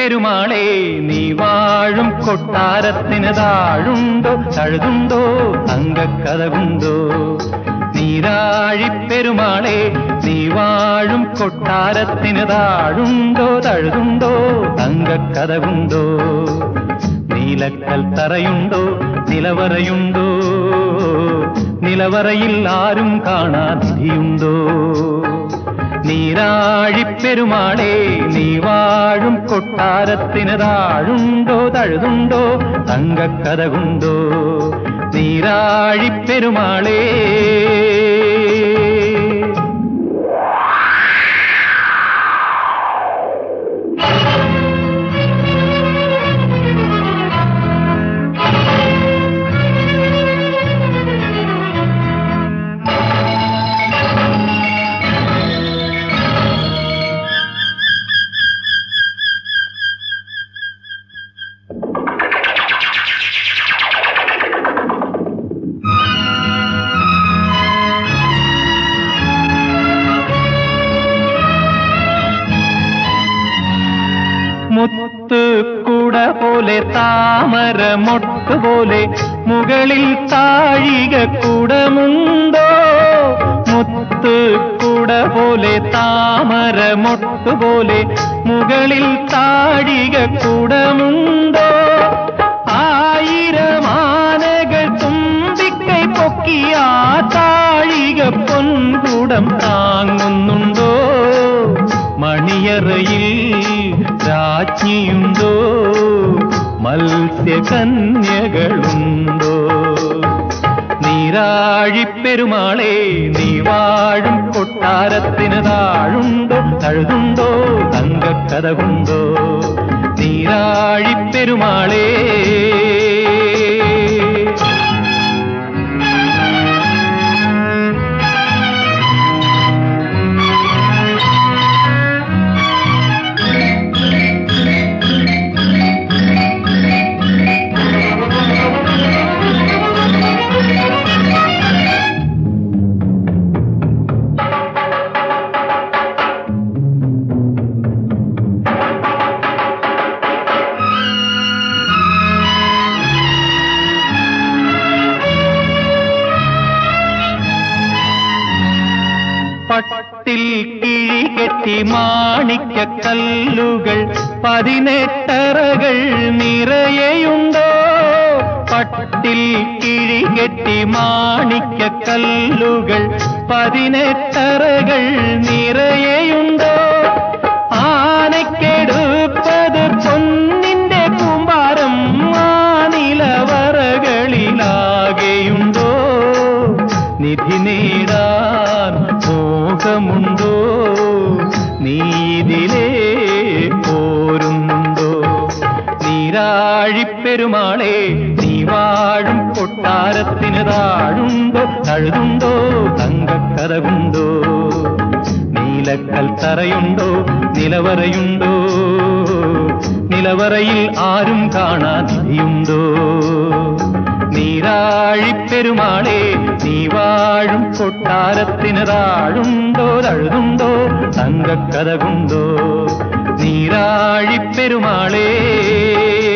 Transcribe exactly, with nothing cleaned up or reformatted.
പെരുമാളെ നീ വാഴും കൊട്ടാരത്തിന് താഴുണ്ടോ തഴുതുണ്ടോ തങ്കക്കഥകുണ്ടോ? നീരാഴി പെരുമാളെ നീ വാഴും കൊട്ടാരത്തിന് താഴുണ്ടോ തഴുതുണ്ടോ തങ്കക്കഥകുണ്ടോ? നീലക്കൽ തറയുണ്ടോ നിലവറയുണ്ടോ? നിലവറയിൽ ആരും കാണാതിരിയുണ്ടോ? നീരാഴി പെരുമാളെ നീ വാഴും കൊട്ടാരത്തിന് താഴുണ്ടോ തഴുതുണ്ടോ തങ്കക്കഥകുണ്ടോ? നീരാഴി പെരുമാളേ മുത്ത് കുട പോലെ താമര മൊട്ട് പോലെ മുകളിൽ താഴിക കുടമുണ്ടോ? മുത്ത് കുട പോലെ താമര മൊട്ട് പോലെ മുകളിൽ താഴിക കുടമുണ്ടോ? ആയിരം ആനകൾ തുമ്പിക്കൈ പൊക്കിയ താഴിക പൊൻകുടം താങ്ങുന്നുണ്ടോ? മണിയറയിൽ രാജ്ഞിയുണ്ടോ? മത്സ്യകന്യകളുണ്ടോ? നീരാഴി പെരുമാളെ നീ വാഴും കൊട്ടാരത്തിന് താഴുണ്ടോ തഴുതുണ്ടോ തങ്കക്കഥകുണ്ടോ? നീരാഴി പെരുമാളേ പട്ടിൽ കിഴികെട്ടി മാണിക്കക്കല്ലുകൾ പതിനെട്ടറകൾ നിറയെയുണ്ടോ? പട്ടിൽ കിഴികെട്ടി മാണിക്കക്കല്ലുകൾ പതിനെട്ടറകൾ നിറയെയുണ്ടോ? ആനക്കെടുപ്പത് പൊന്നിന്റെ കൂമ്പാരം ആ നിലവറകളിലാകെയുണ്ടോ? നിധി നേടാൻ മോഹമുണ്ടോ? നീതിലേ പോരുന്നുണ്ടോ? നീരാഴി പെരുമാളെ നീ വാഴും കൊട്ടാരത്തിന് താഴുണ്ടോ തഴുതുണ്ടോ തങ്കക്കഥകുണ്ടോ? നീലക്കൽ തറയുണ്ടോ നിലവറയുണ്ടോ? നിലവറയിൽ ആരും കാണാതിരിയുണ്ടോ? നീരാഴി പെരുമാളെ നീ വാഴും കൊട്ടാരത്തിന് താഴുണ്ടോ തഴുതുണ്ടോ തങ്കക്കഥകുണ്ടോ? നീരാഴി പെരുമാളേ